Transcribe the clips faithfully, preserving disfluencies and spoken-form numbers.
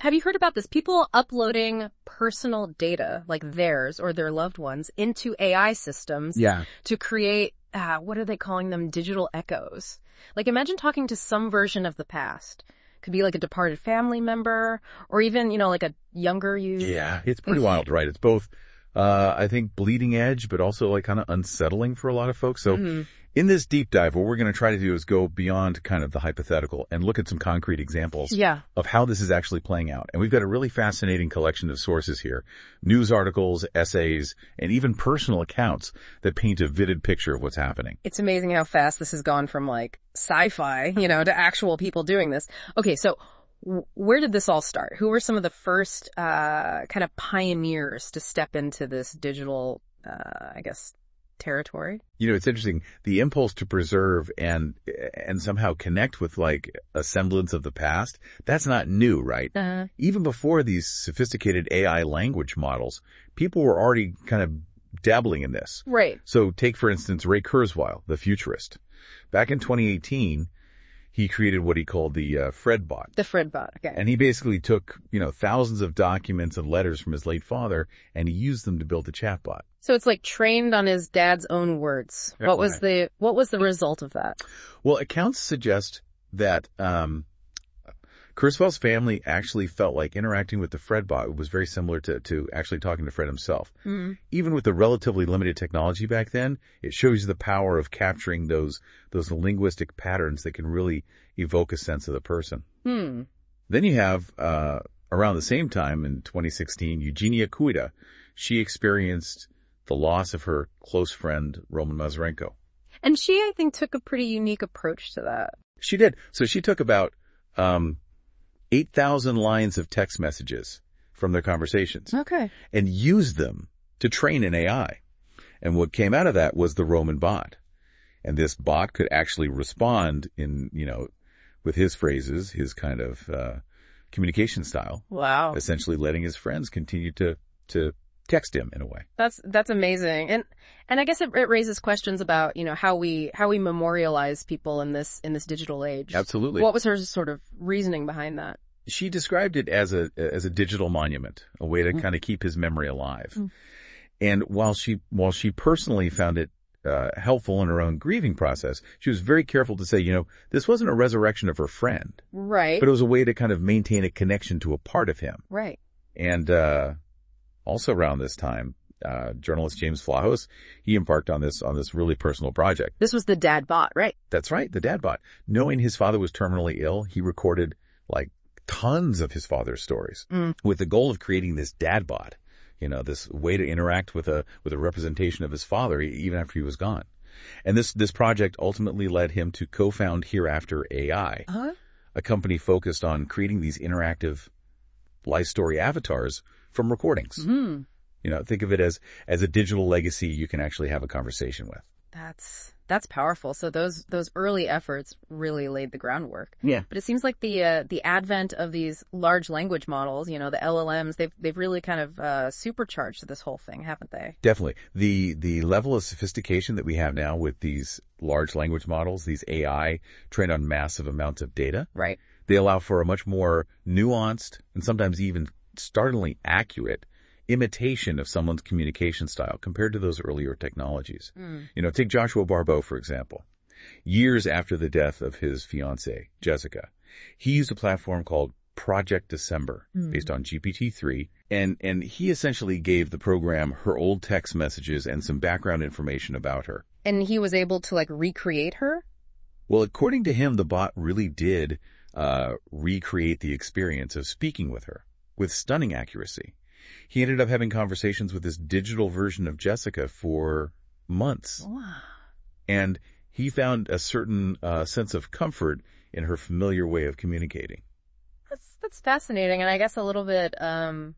have you heard about this? People uploading personal data, like theirs or their loved ones, into A I systems Yeah. to create, uh, what are they calling them? Digital echoes. Like imagine talking to some version of the past. Could be like a departed family member or even, you know, like a younger you. Yeah, it's pretty wild, right? It's both, uh, I think bleeding edge, but also like kind of unsettling for a lot of folks. So Mm-hmm. in this deep dive, what we're going to try to do is go beyond kind of the hypothetical and look at some concrete examples Yeah. of how this is actually playing out. And we've got a really fascinating collection of sources here. News articles, essays, and even personal accounts that paint a vivid picture of what's happening. It's amazing how fast this has gone from like sci-fi, you know, to actual people doing this. Okay, so w- where did this all start? Who were some of the first uh kind of pioneers to step into this digital, uh I guess, territory? You know, it's interesting. The impulse to preserve and, and somehow connect with like a semblance of the past, that's not new, right? Uh-huh. Even before these sophisticated A I language models, people were already kind of dabbling in this. Right. So take, for instance, Ray Kurzweil, the futurist. Back in twenty eighteen, he created what he called the uh, Fredbot. The Fredbot, okay. And he basically took, you know, thousands of documents and letters from his late father, and he used them to build a chatbot. So it's like trained on his dad's own words. Yeah, What was right. the what was the result of that? Well, accounts suggest that um Kurzweil's family actually felt like interacting with the Fredbot was very similar to, to actually talking to Fred himself. Mm. Even with the relatively limited technology back then, it shows you the power of capturing those those linguistic patterns that can really evoke a sense of the person. Hmm. Then you have, uh around the same time in twenty sixteen, Eugenia Kuida. She experienced the loss of her close friend, Roman Mazurenko. And she, I think, took a pretty unique approach to that. She did. So she took about um eight thousand lines of text messages from their conversations Okay. and used them to train an A I. And what came out of that was the Roman bot. And this bot could actually respond in, you know, with his phrases, his kind of uh communication style, Wow. essentially letting his friends continue to to text him in a way. That's that's amazing. And and I guess it, it raises questions about, you know, how we how we memorialize people in this in this digital age. Absolutely. What was her sort of reasoning behind that? She described it as a as a digital monument, a way to Mm. kind of keep his memory alive. Mm. And while she while she personally found it uh, helpful in her own grieving process, she was very careful to say, you know, this wasn't a resurrection of her friend, Right. but it was a way to kind of maintain a connection to a part of him. Right. And uh also around this time, uh journalist James Flahos, he embarked on this on this really personal project. This was the dad bot, right? That's right, the dad bot. Knowing his father was terminally ill, he recorded like tons of his father's stories Mm. with the goal of creating this dad bot, you know, this way to interact with a with a representation of his father e- even after he was gone. And this this project ultimately led him to co-found Hereafter A I, Huh? a company focused on creating these interactive life story avatars from recordings. Hmm. You know, think of it as as a digital legacy you can actually have a conversation with. That's that's powerful. So those those early efforts really laid the groundwork. Yeah. But it seems like the uh, the advent of these large language models, you know, the L L Ms, they've they've really kind of uh, supercharged this whole thing, haven't they? Definitely. The the level of sophistication that we have now with these large language models, these A I trained on massive amounts of data, Right. they allow for a much more nuanced and sometimes even startlingly accurate imitation of someone's communication style compared to those earlier technologies. Mm. You know, take Joshua Barbeau, for example. Years after the death of his fiancée, Jessica, he used a platform called Project December, Mm. based on G P T three, and, and he essentially gave the program her old text messages and some background information about her. And he was able to like recreate her? Well, according to him, the bot really did uh recreate the experience of speaking with her with stunning accuracy. He ended up having conversations with this digital version of Jessica for months. Wow. And he found a certain uh, sense of comfort in her familiar way of communicating. That's that's fascinating, and I guess a little bit um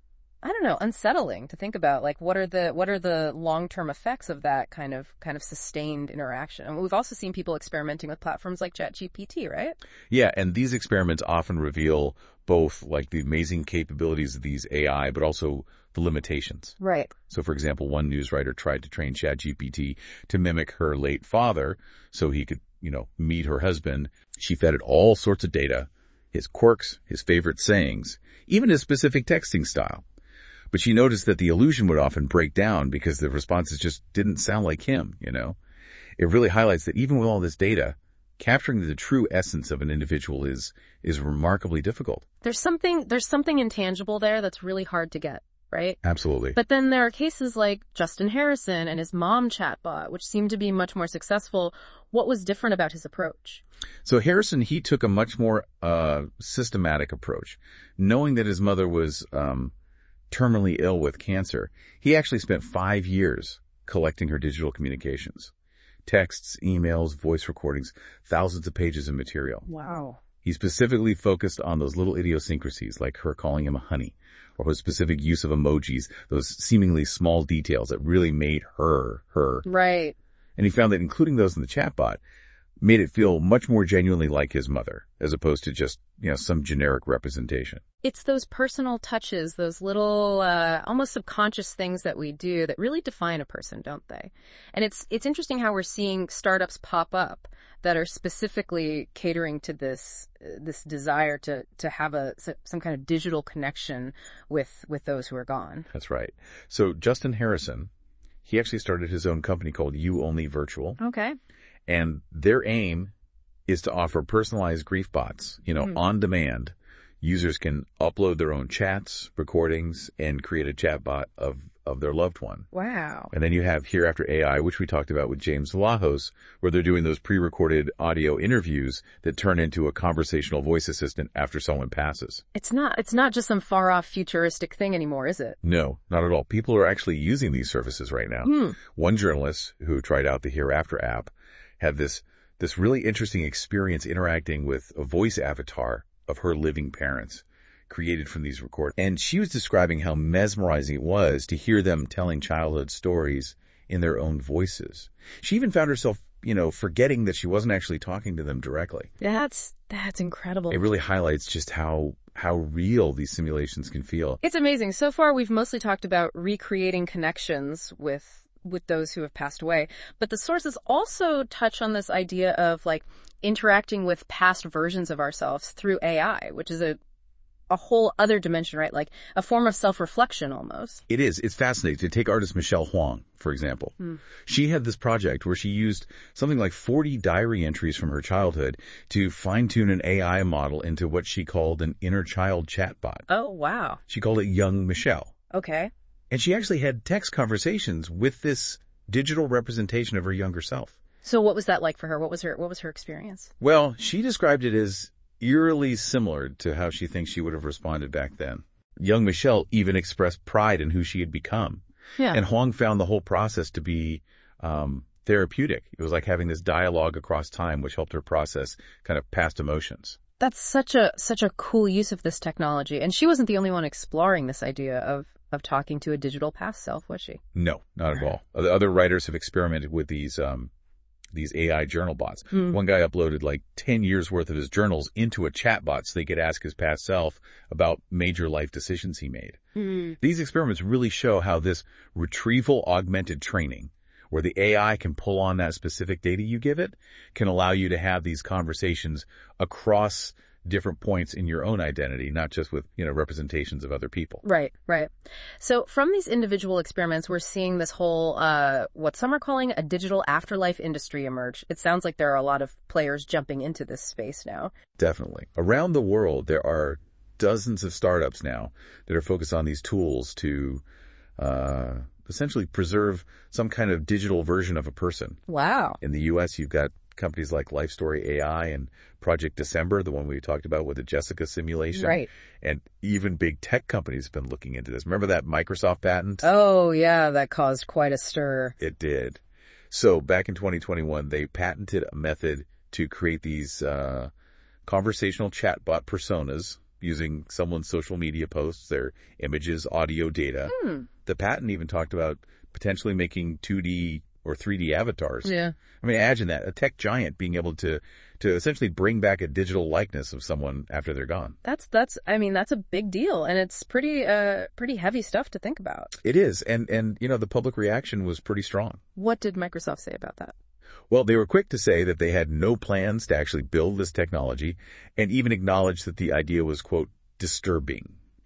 I don't know, unsettling to think about. Like, what are the what are the long-term effects of that kind of kind of sustained interaction? And we've also seen people experimenting with platforms like ChatGPT, right? Yeah, and these experiments often reveal both like the amazing capabilities of these A I, but also the limitations. Right. So, for example, one news writer tried to train ChatGPT to mimic her late father so he could, you know, meet her husband. She fed it all sorts of data, his quirks, his favorite sayings, even his specific texting style. But she noticed that the illusion would often break down because the responses just didn't sound like him, you know? It really highlights that even with all this data, capturing the true essence of an individual is, is remarkably difficult. There's something, there's something intangible there that's really hard to get, right? Absolutely. But then there are cases like Justin Harrison and his mom chatbot, which seemed to be much more successful. What was different about his approach? So Harrison, he took a much more, uh, systematic approach. Knowing that his mother was, um, terminally ill with cancer, he actually spent five years collecting her digital communications. Texts, emails, voice recordings, thousands of pages of material. Wow. He specifically focused on those little idiosyncrasies like her calling him a honey or his specific use of emojis, those seemingly small details that really made her, her. Right. And he found that including those in the chatbot made it feel much more genuinely like his mother as opposed to just, you know, some generic representation. It's those personal touches, those little, uh, almost subconscious things that we do that really define a person, don't they? And it's, it's interesting how we're seeing startups pop up that are specifically catering to this, uh, this desire to, to have a, some kind of digital connection with, with those who are gone. That's right. So Justin Harrison, he actually started his own company called You Only Virtual. Okay. And their aim is to offer personalized grief bots, you know, mm. on demand. Users can upload their own chats, recordings, and create a chat bot of, of their loved one. Wow. And then you have Hereafter A I, which we talked about with James Vlahos, where they're doing those pre-recorded audio interviews that turn into a conversational voice assistant after someone passes. It's not, it's not just some far off futuristic thing anymore, is it? No, not at all. People are actually using these services right now. Hmm. One journalist who tried out the Hereafter app had this, this really interesting experience interacting with a voice avatar of her living parents created from these recordings. And she was describing how mesmerizing it was to hear them telling childhood stories in their own voices. She even found herself, you know, forgetting that she wasn't actually talking to them directly. That's, that's incredible. It really highlights just how, how real these simulations can feel. It's amazing. So far, we've mostly talked about recreating connections with with those who have passed away. But the sources also touch on this idea of like interacting with past versions of ourselves through A I, which is a a whole other dimension, right? Like a form of self-reflection almost. It is. It's fascinating. To take artist Michelle Huang, for example. Hmm. She had this project where she used something like forty diary entries from her childhood to fine-tune an A I model into what she called an inner child chatbot. Oh, wow. She called it Young Michelle. Okay. And she actually had text conversations with this digital representation of her younger self. So what was that like for her? What was her, what was her experience? Well, she described it as eerily similar to how she thinks she would have responded back then. Young Michelle even expressed pride in who she had become. Yeah. And Huang found the whole process to be, um, therapeutic. It was like having this dialogue across time, which helped her process kind of past emotions. That's such a, such a cool use of this technology. And she wasn't the only one exploring this idea of of talking to a digital past self, was she? No, not at all. Other writers have experimented with these, um, these A I journal bots. Mm. One guy uploaded like ten years worth of his journals into a chat bot so they could ask his past self about major life decisions he made. Mm. These experiments really show how this retrieval augmented training, where the A I can pull on that specific data you give it, can allow you to have these conversations across different points in your own identity, not just with, you know, representations of other people. Right, right. So from these individual experiments, we're seeing this whole, uh, what some are calling a digital afterlife industry emerge. It sounds like there are a lot of players jumping into this space now. Definitely. Around the world, there are dozens of startups now that are focused on these tools to, uh, essentially preserve some kind of digital version of a person. Wow. In the U S, you've got companies like Life Story A I and Project December, the one we talked about with the Jessica simulation. Right. And even big tech companies have been looking into this. Remember that Microsoft patent? Oh, yeah, that caused quite a stir. It did. So back in twenty twenty-one, they patented a method to create these uh conversational chatbot personas using someone's social media posts, their images, audio, data. Hmm. The patent even talked about potentially making two D or three D avatars. Yeah. I mean, imagine that. A tech giant being able to, to essentially bring back a digital likeness of someone after they're gone. That's, that's, I mean, that's a big deal. And it's pretty, uh, pretty heavy stuff to think about. It is. And, and, you know, the public reaction was pretty strong. What did Microsoft say about that? Well, they were quick to say that they had no plans to actually build this technology and even acknowledged that the idea was, quote, disturbing,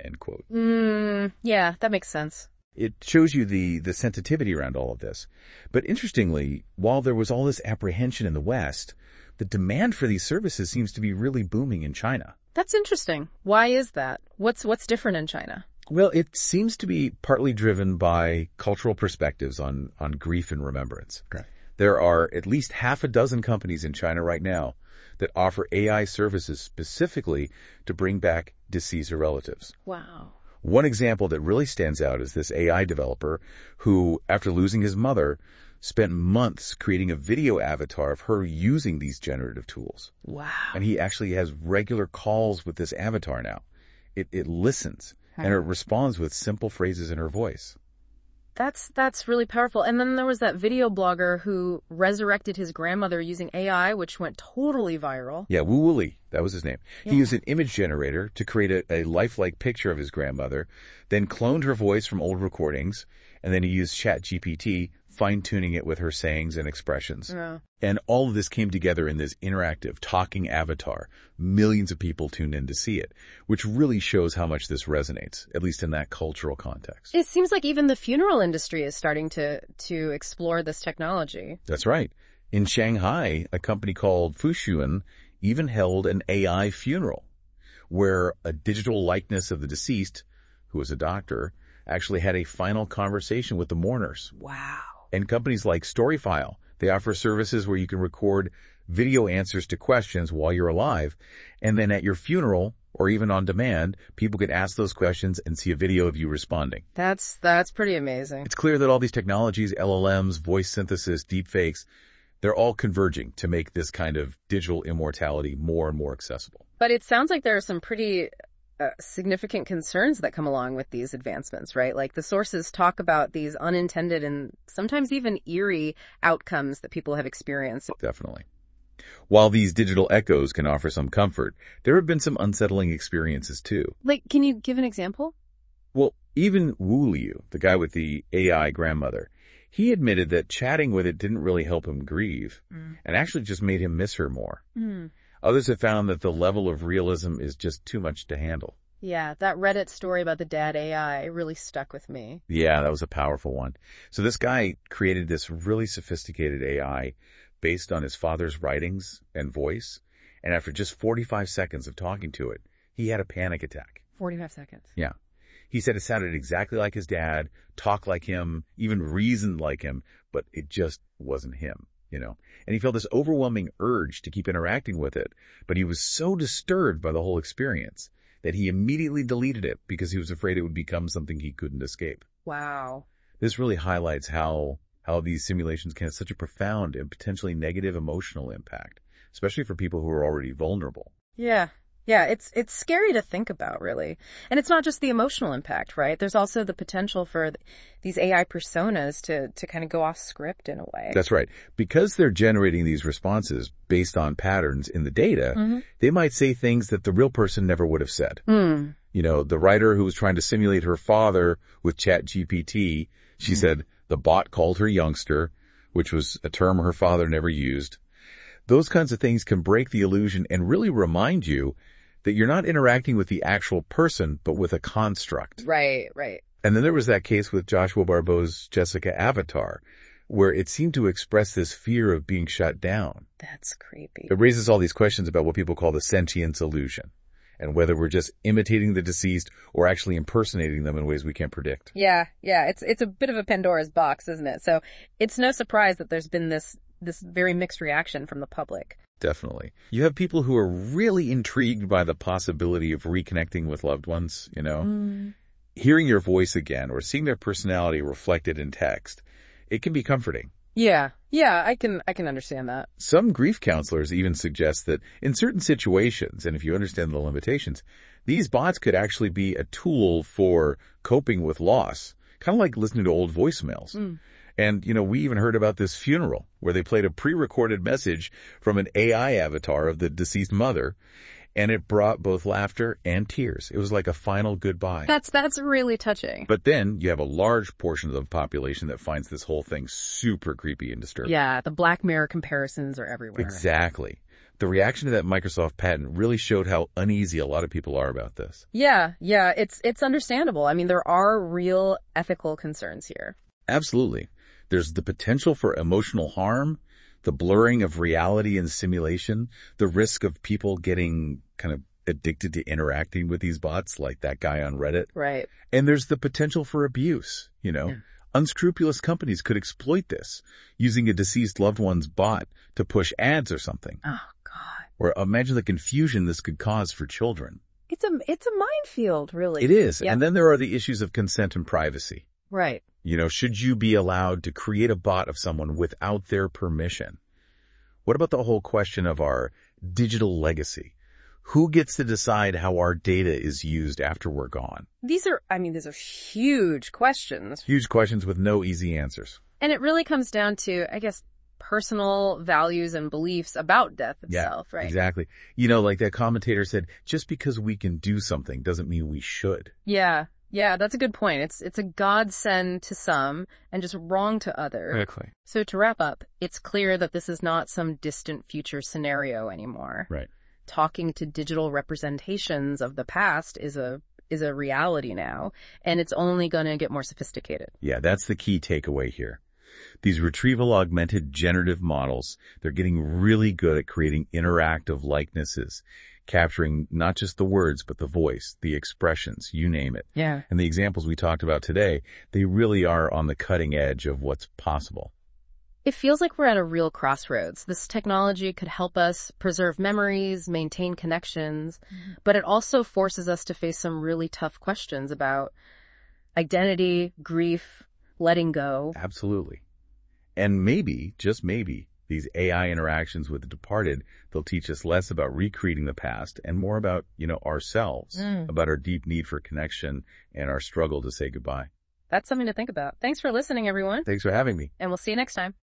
end quote. Mm, yeah, that makes sense. It shows you the, the sensitivity around all of this. But interestingly, while there was all this apprehension in the West, the demand for these services seems to be really booming in China. That's interesting. Why is that? What's what's different in China? Well, it seems to be partly driven by cultural perspectives on, on grief and remembrance. Okay. There are at least half a dozen companies in China right now that offer A I services specifically to bring back deceased relatives. Wow. One example that really stands out is this A I developer who, after losing his mother, spent months creating a video avatar of her using these generative tools. Wow. And he actually has regular calls with this avatar now. It, it listens and it responds with simple phrases in her voice. That's that's really powerful. And then there was that video blogger who resurrected his grandmother using A I, which went totally viral. Yeah, Wu Wuli, that was his name. Yeah. He used an image generator to create a, a lifelike picture of his grandmother, then cloned her voice from old recordings, and then he used ChatGPT, fine-tuning it with her sayings and expressions. Yeah. And all of this came together in this interactive, talking avatar. Millions of people tuned in to see it, which really shows how much this resonates, at least in that cultural context. It seems like even the funeral industry is starting to to explore this technology. That's right. In Shanghai, a company called Fuxuan even held an A I funeral, where a digital likeness of the deceased, who was a doctor, actually had a final conversation with the mourners. Wow. And companies like Storyfile, they offer services where you can record video answers to questions while you're alive, and then at your funeral, or even on demand, people can ask those questions and see a video of you responding. That's that's pretty amazing. It's clear that all these technologies, L L Ms, voice synthesis, deepfakes, they're all converging to make this kind of digital immortality more and more accessible. But it sounds like there are some pretty uh, significant concerns that come along with these advancements, right? Like the sources talk about these unintended and sometimes even eerie outcomes that people have experienced. Definitely. While these digital echoes can offer some comfort, there have been some unsettling experiences too. Like, can you give an example? Well, even Wu Liu, the guy with the A I grandmother, he admitted that chatting with it didn't really help him grieve mm. and actually just made him miss her more. Mm. Others have found that the level of realism is just too much to handle. Yeah, that Reddit story about the dad A I really stuck with me. Yeah, that was a powerful one. So this guy created this really sophisticated A I based on his father's writings and voice, and after just forty-five seconds of talking to it, he had a panic attack. forty-five seconds? Yeah. He said it sounded exactly like his dad, talked like him, even reasoned like him, but it just wasn't him, you know. And he felt this overwhelming urge to keep interacting with it, but he was so disturbed by the whole experience that he immediately deleted it because he was afraid it would become something he couldn't escape. Wow. This really highlights how how these simulations can have such a profound and potentially negative emotional impact, especially for people who are already vulnerable. Yeah. Yeah, it's it's scary to think about, really. And it's not just the emotional impact, right? There's also the potential for th- these A I personas to, to kind of go off script in a way. That's right. Because they're generating these responses based on patterns in the data, mm-hmm. they might say things that the real person never would have said. Mm. You know, the writer who was trying to simulate her father with ChatGPT, she mm. said the bot called her youngster, which was a term her father never used. Those kinds of things can break the illusion and really remind you that you're not interacting with the actual person, but with a construct. Right, right. And then there was that case with Joshua Barbot's Jessica avatar, where it seemed to express this fear of being shut down. That's creepy. It raises all these questions about what people call the sentience illusion, and whether we're just imitating the deceased or actually impersonating them in ways we can't predict. Yeah, yeah. It's it's a bit of a Pandora's box, isn't it? So it's no surprise that there's been this this very mixed reaction from the public. Definitely. You have people who are really intrigued by the possibility of reconnecting with loved ones, you know. Mm. Hearing your voice again or seeing their personality reflected in text, it can be comforting. Yeah. Yeah, I can I can understand that. Some grief counselors even suggest that in certain situations, and if you understand the limitations, these bots could actually be a tool for coping with loss, kind of like listening to old voicemails. Mm. And, you know, we even heard about this funeral where they played a pre-recorded message from an A I avatar of the deceased mother, and it brought both laughter and tears. It was like a final goodbye. That's that's really touching. But then you have a large portion of the population that finds this whole thing super creepy and disturbing. Yeah, the Black Mirror comparisons are everywhere. Exactly. The reaction to that Microsoft patent really showed how uneasy a lot of people are about this. Yeah, yeah, it's it's understandable. I mean, there are real ethical concerns here. Absolutely. There's the potential for emotional harm, the blurring of reality and simulation, the risk of people getting kind of addicted to interacting with these bots, like that guy on Reddit. Right. And there's the potential for abuse, you know. Yeah. Unscrupulous companies could exploit this, using a deceased loved one's bot to push ads or something. Oh, God. Or imagine the confusion this could cause for children. It's a, it's a minefield, really. It is. Yep. And then there are the issues of consent and privacy. Right. You know, should you be allowed to create a bot of someone without their permission? What about the whole question of our digital legacy? Who gets to decide how our data is used after we're gone? These are, I mean, these are huge questions. Huge questions with no easy answers. And it really comes down to, I guess, personal values and beliefs about death itself, yeah, right? Exactly. You know, like that commentator said, just because we can do something doesn't mean we should. Yeah. Yeah, that's a good point. It's it's a godsend to some and just wrong to others. Exactly. So to wrap up, it's clear that this is not some distant future scenario anymore. Right. Talking to digital representations of the past is a is a reality now, and it's only going to get more sophisticated. Yeah, that's the key takeaway here. These retrieval augmented generative models, they're getting really good at creating interactive likenesses, capturing not just the words, but the voice, the expressions, you name it. Yeah. And the examples we talked about today, they really are on the cutting edge of what's possible. It feels like we're at a real crossroads. This technology could help us preserve memories, maintain connections, mm-hmm. but it also forces us to face some really tough questions about identity, grief, letting go. Absolutely. And maybe, just maybe, these A I interactions with the departed, they'll teach us less about recreating the past and more about, you know, ourselves, mm. about our deep need for connection and our struggle to say goodbye. That's something to think about. Thanks for listening, everyone. Thanks for having me. And we'll see you next time.